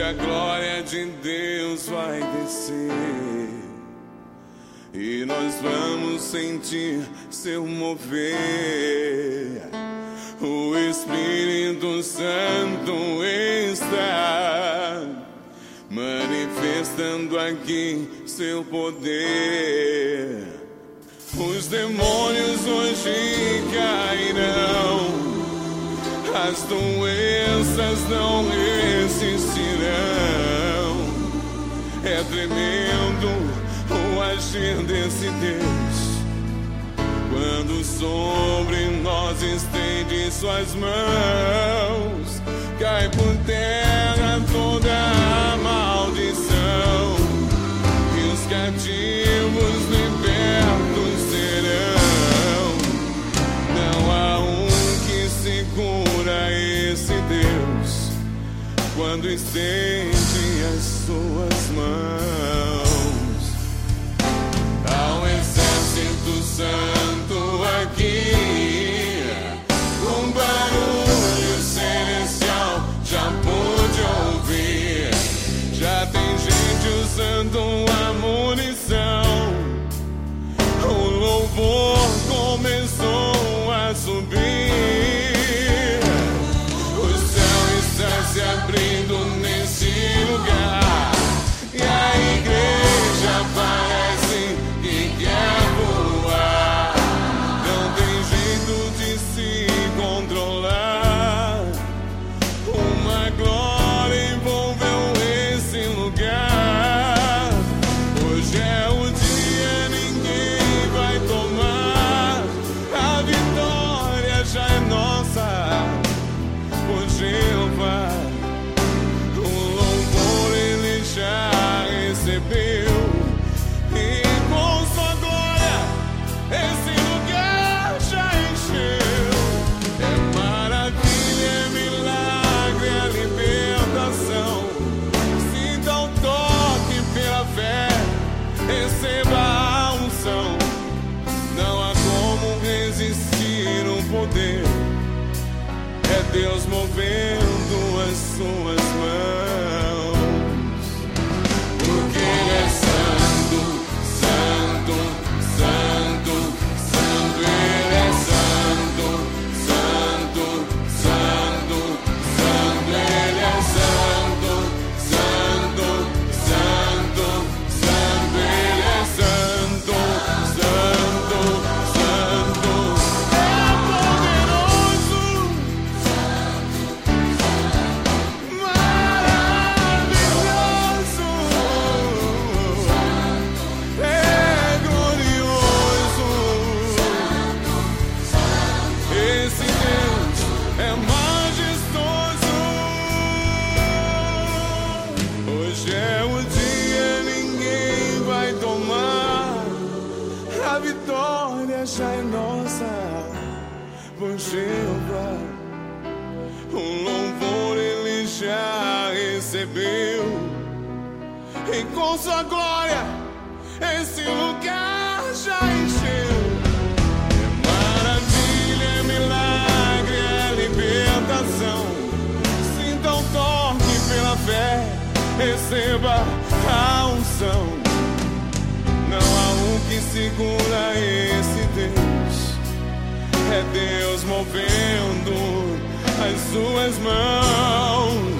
a glória de Deus vai descer e nós vamos sentir seu mover. O Espírito Santo está manifestando aqui seu poder. Os demônios hoje cairão, as doenças não resistirão. É tremendo o agir desse Deus, quando sobre nós estende suas mãos. Cai por terra toda a maldição e os cativos libertos serão. Não há um que segura esse Deus quando estende as suas mãos. Há um exército santo aqui, um barulho celestial já pude ouvir. Já tem gente usando a munição, o louvor começou a subir. O céu está se abrindo nesse lugar e a igreja parece que quer voar. Não tem jeito de se controlar. Uma glória envolveu esse lugar. Hoje é o dia, ninguém vai tomar. A vitória já é nossa por Jeová. O louvor ele já recebeu e com sua glória esse lugar já encheu. É maravilha, é milagre, é libertação. Sinta o toque pela fé, receba a unção. Não há como resistir o poder, é Deus movendo as suas mãos. Porque Ele é santo, santo, santo, santo. Ele é santo, santo, santo, santo. Ele é santo, santo, santo, santo. Ele é santo, santo, santo. É poderoso, maravilhoso, é glorioso. Esse Deus é majestoso. Hoje é o dia, ninguém vai tomar. A vitória já é nossa por Jeová. O louvor ele já recebeu e com sua glória esse lugar já encheu. É maravilha, é milagre, é libertação. Sinta um toque pela fé, receba a unção. Não há um que segura esse Deus, é Deus movendo as suas mãos.